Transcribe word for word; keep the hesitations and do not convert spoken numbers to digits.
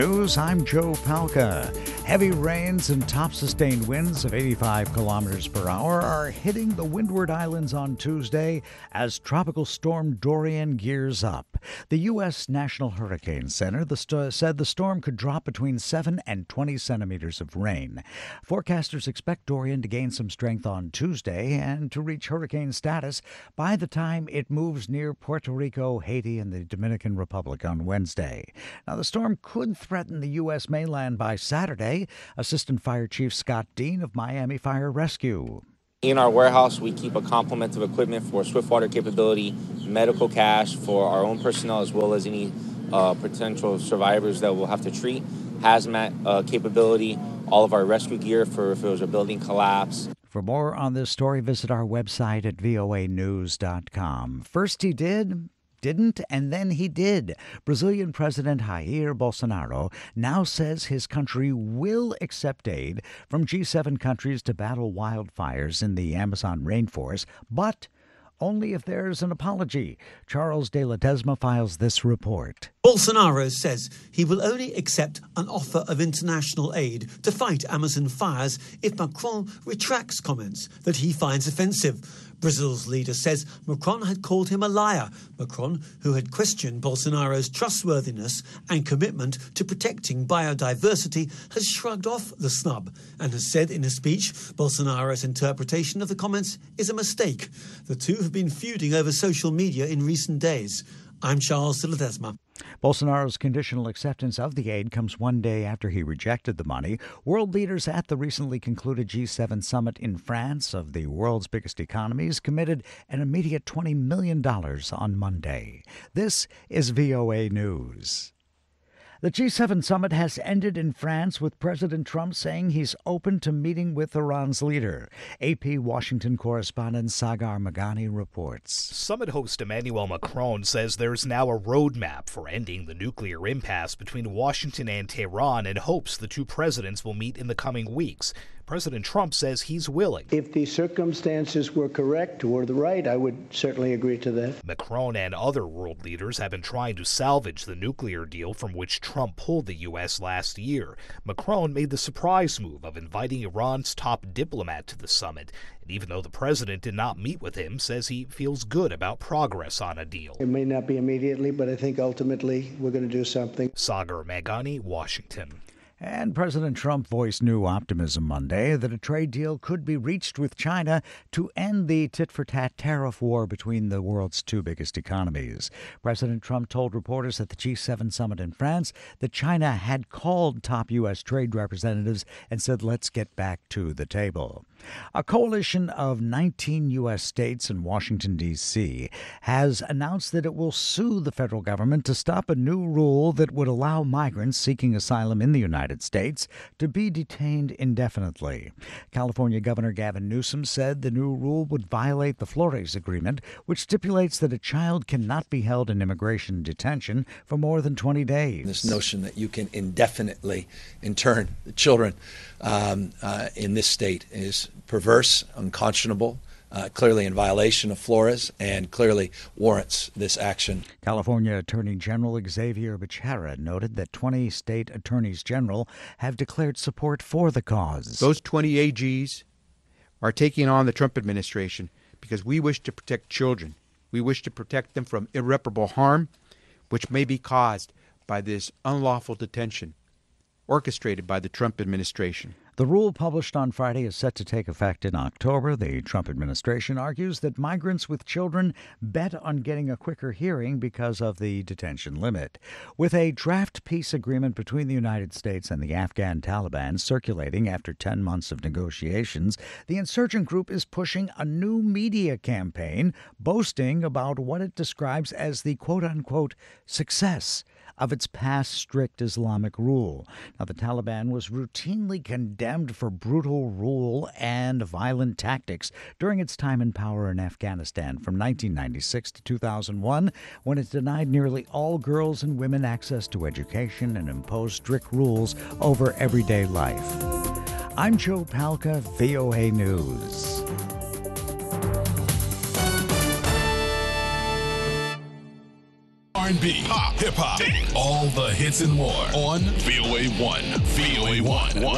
News, I'm Joe Palca. Heavy rains and top sustained winds of eighty-five kilometers per hour are hitting the Windward Islands on Tuesday as Tropical Storm Dorian gears up. The U S National Hurricane Center the st- said the storm could drop between seven and twenty centimeters of rain. Forecasters expect Dorian to gain some strength on Tuesday and to reach hurricane status by the time it moves near Puerto Rico, Haiti, and the Dominican Republic on Wednesday. Now, the storm could threaten the U S mainland by Saturday. Assistant Fire Chief Scott Dean of Miami Fire Rescue. In our warehouse, we keep a complement of equipment for swift water capability, medical cash for our own personnel, as well as any uh, potential survivors that we'll have to treat, hazmat uh, capability, all of our rescue gear for if it was a building collapse. For more on this story, visit our website at V O A news dot com. First he did... didn't, and then he did. Brazilian President Jair Bolsonaro now says his country will accept aid from G seven countries to battle wildfires in the Amazon rainforest, but only if there's an apology. Charles de Ledesma files this report. Bolsonaro says he will only accept an offer of international aid to fight Amazon fires if Macron retracts comments that he finds offensive. Brazil's leader says Macron had called him a liar. Macron, who had questioned Bolsonaro's trustworthiness and commitment to protecting biodiversity, has shrugged off the snub and has said in a speech Bolsonaro's interpretation of the comments is a mistake. The two have been feuding over social media in recent days. I'm Charles de Ledesma. Bolsonaro's conditional acceptance of the aid comes one day after he rejected the money. World leaders at the recently concluded G seven summit in France of the world's biggest economies committed an immediate twenty million dollars on Monday. This is V O A News. The G seven summit has ended in France with President Trump saying he's open to meeting with Iran's leader. A P Washington correspondent Sagar Meghani reports. Summit host Emmanuel Macron says there's now a roadmap for ending the nuclear impasse between Washington and Tehran and hopes the two presidents will meet in the coming weeks. President Trump says he's willing. If the circumstances were correct or the right, I would certainly agree to that. Macron and other world leaders have been trying to salvage the nuclear deal from which Trump pulled the U S last year. Macron made the surprise move of inviting Iran's top diplomat to the summit. And even though the president did not meet with him, says he feels good about progress on a deal. It may not be immediately, but I think ultimately we're going to do something. Sagar Meghani, Washington. And President Trump voiced new optimism Monday that a trade deal could be reached with China to end the tit-for-tat tariff war between the world's two biggest economies. President Trump told reporters at the G seven summit in France that China had called top U S trade representatives and said, let's get back to the table. A coalition of nineteen U S states and Washington, D C has announced that it will sue the federal government to stop a new rule that would allow migrants seeking asylum in the United States to be detained indefinitely. California Governor Gavin Newsom said the new rule would violate the Flores Agreement, which stipulates that a child cannot be held in immigration detention for more than twenty days. This notion that you can indefinitely intern the children um, uh, in this state is perverse, unconscionable, uh, clearly in violation of Flores, and clearly warrants this action. California Attorney General Xavier Becerra noted that twenty state attorneys general have declared support for the cause. Those twenty A Gs are taking on the Trump administration because we wish to protect children. We wish to protect them from irreparable harm, which may be caused by this unlawful detention orchestrated by the Trump administration. The rule published on Friday is set to take effect in October. The Trump administration argues that migrants with children bet on getting a quicker hearing because of the detention limit. With a draft peace agreement between the United States and the Afghan Taliban circulating after ten months of negotiations, the insurgent group is pushing a new media campaign boasting about what it describes as the quote-unquote success of its past strict Islamic rule. Now, the Taliban was routinely condemned for brutal rule and violent tactics during its time in power in Afghanistan from nineteen ninety-six to two thousand one, when it denied nearly all girls and women access to education and imposed strict rules over everyday life. I'm Joe Palca, V O A News. R and B, pop, hip hop, all the hits and more on V O A one. V O A one.